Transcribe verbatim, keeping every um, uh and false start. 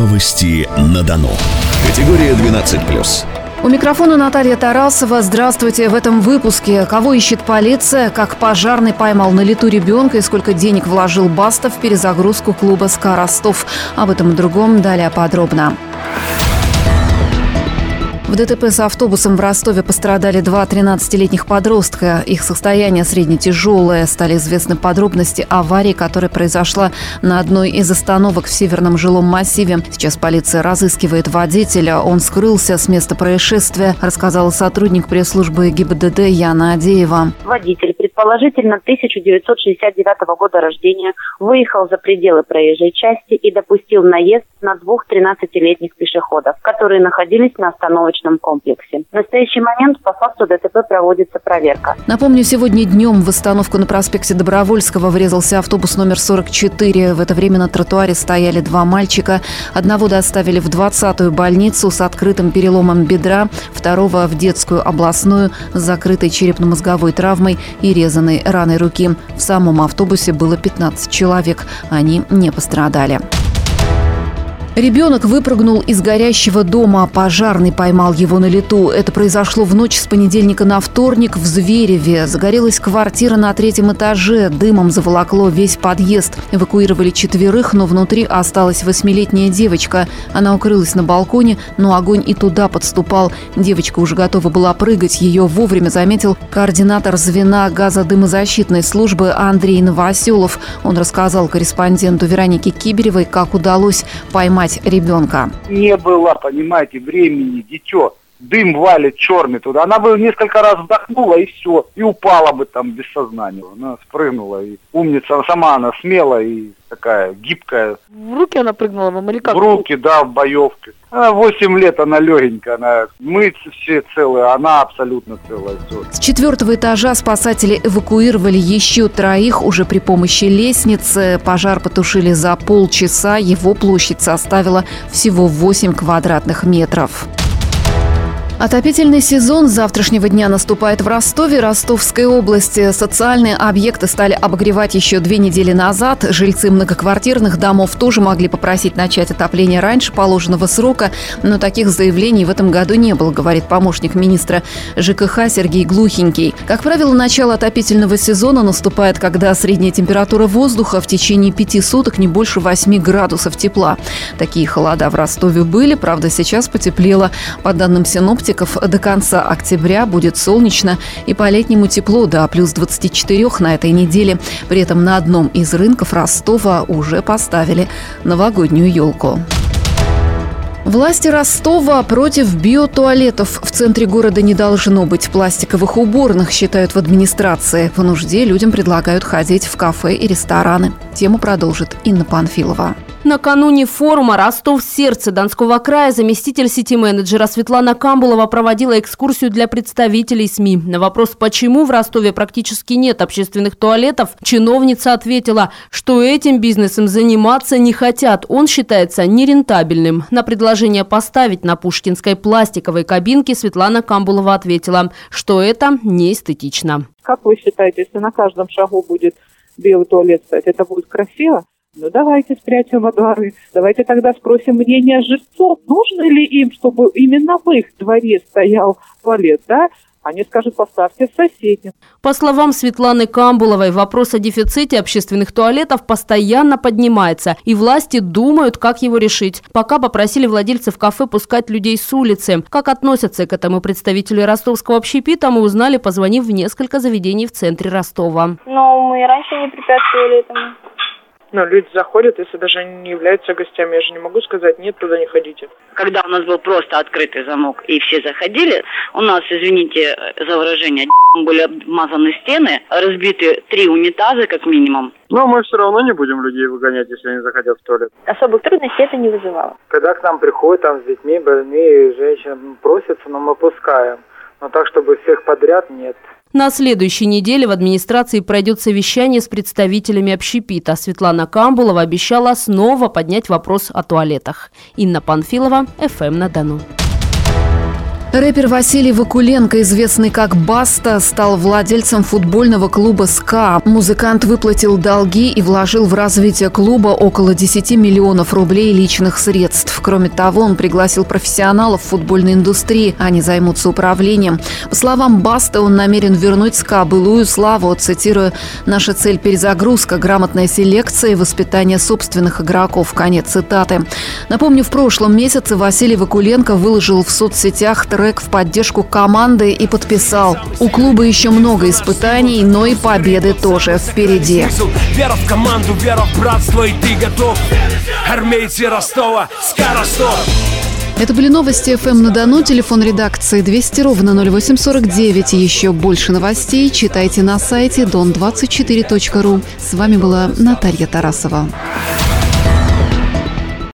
Новости на Дону. Категория двенадцать плюс. У микрофона Наталья Тарасова. Здравствуйте. В этом выпуске: кого ищет полиция, как пожарный поймал на лету ребенка и сколько денег вложил Баста в перезагрузку клуба «СКА Ростов». Об этом и другом далее подробно. В ДТП с автобусом в Ростове пострадали два тринадцатилетних подростка. Их состояние средне-тяжелое. Стали известны подробности аварии, которая произошла на одной из остановок в Северном жилом массиве. Сейчас полиция разыскивает водителя. Он скрылся с места происшествия, рассказала сотрудник пресс-службы ГИБДД Яна Адеева. Водитель, предположительно тысяча девятьсот шестьдесят девятого года рождения, выехал за пределы проезжей части и допустил наезд на двух тринадцатилетних пешеходов, которые находились на остановочном комплексе. В настоящий момент по факту ДТП проводится проверка. Напомню, сегодня днем в остановку на проспекте Добровольского врезался автобус номер сорок четыре. В это время на тротуаре стояли два мальчика. Одного доставили в двадцатую больницу с открытым переломом бедра, второго в детскую областную с закрытой черепно-мозговой травмой и резаной раной руки. В самом автобусе было пятнадцать человек. Они не пострадали. Ребенок выпрыгнул из горящего дома. Пожарный поймал его на лету. Это произошло в ночь с понедельника на вторник в Звереве. Загорелась квартира на третьем этаже. Дымом заволокло весь подъезд. Эвакуировали четверых, но внутри осталась восьмилетняя девочка. Она укрылась на балконе, но огонь и туда подступал. Девочка уже готова была прыгать. Ее вовремя заметил координатор звена газодымозащитной службы Андрей Новоселов. Он рассказал корреспонденту Веронике Киберевой, как удалось поймать ребенка. Не было, понимаете, времени, дитё. Дым валит черный туда. Она бы несколько раз вдохнула и все. И упала бы там без сознания. Она спрыгнула. И умница. Сама она смелая и такая гибкая. В руки она прыгнула вам или как? В руки, да, в боевке. Она восемь лет, она легенькая. Она, мы все целые, она абсолютно целая. Все. С четвертого этажа спасатели эвакуировали еще троих уже при помощи лестницы. Пожар потушили за полчаса. Его площадь составила всего восемь квадратных метров. Отопительный сезон с завтрашнего дня наступает в Ростове, Ростовской области. Социальные объекты стали обогревать еще две недели назад. Жильцы многоквартирных домов тоже могли попросить начать отопление раньше положенного срока, но таких заявлений в этом году не было, говорит помощник министра ЖКХ Сергей Глухенький. Как правило, начало отопительного сезона наступает, когда средняя температура воздуха в течение пяти суток не больше восьми градусов тепла. Такие холода в Ростове были, правда, сейчас потеплело. По данным синоптиков, до конца октября будет солнечно и по-летнему тепло до плюс двадцати четырёх на этой неделе. При этом на одном из рынков Ростова уже поставили новогоднюю елку. Власти Ростова против биотуалетов. В центре города не должно быть пластиковых уборных, считают в администрации. В нужде людям предлагают ходить в кафе и рестораны. Тему продолжит Инна Панфилова. Накануне форума «Ростов. Сердце Донского края» заместитель сити-менеджера Светлана Камбулова проводила экскурсию для представителей СМИ. На вопрос, почему в Ростове практически нет общественных туалетов, чиновница ответила, что этим бизнесом заниматься не хотят. Он считается нерентабельным. На предложение поставить на Пушкинской пластиковой кабинке Светлана Камбулова ответила, что это неэстетично. Как вы считаете, если на каждом шагу будет биотуалет стоять, это будет красиво? Ну, давайте спрячем во дворы. Давайте тогда спросим мнение жильцов, нужно ли им, чтобы именно в их дворе стоял туалет, да? Они скажут, поставьте в соседнем. По словам Светланы Камбуловой, вопрос о дефиците общественных туалетов постоянно поднимается, и власти думают, как его решить. Пока попросили владельцев кафе пускать людей с улицы. Как относятся к этому представители ростовского общепита, мы узнали, позвонив в несколько заведений в центре Ростова. Но мы раньше не препятствовали этому. Ну, люди заходят, если даже они не являются гостями. Я же не могу сказать, нет, туда не ходите. Когда у нас был просто открытый замок и все заходили, у нас, извините за выражение, были обмазаны стены, разбиты три унитаза как минимум. Но мы все равно не будем людей выгонять, если они захотят в туалет. Особых трудностей это не вызывало. Когда к нам приходят там с детьми, больные, женщины просятся, но мы пускаем. Но так, чтобы всех подряд, нет. На следующей неделе в администрации пройдет совещание с представителями общепита. Светлана Камбулова обещала снова поднять вопрос о туалетах. Инна Панфилова, эф эм на Дону. Рэпер Василий Вакуленко, известный как Баста, стал владельцем футбольного клуба «СКА». Музыкант выплатил долги и вложил в развитие клуба около десяти миллионов рублей личных средств. Кроме того, он пригласил профессионалов футбольной индустрии. Они займутся управлением. По словам Басты, он намерен вернуть «СКА» былую славу. Цитирую: «Наша цель – перезагрузка, грамотная селекция и воспитание собственных игроков». Конец цитаты. Напомню, в прошлом месяце Василий Вакуленко выложил в соцсетях трек в поддержку команды и подписал: «У клуба еще много испытаний, но и победы тоже впереди». Вера в команду, вера в братство, и ты готов. Армейцы Ростова, СКА Ростов. Это были новости эф эм на Дону. Телефон редакции двести ровно ноль восемь сорок девять. Еще больше новостей читайте на сайте дон двадцать четыре точка ру. С вами была Наталья Тарасова.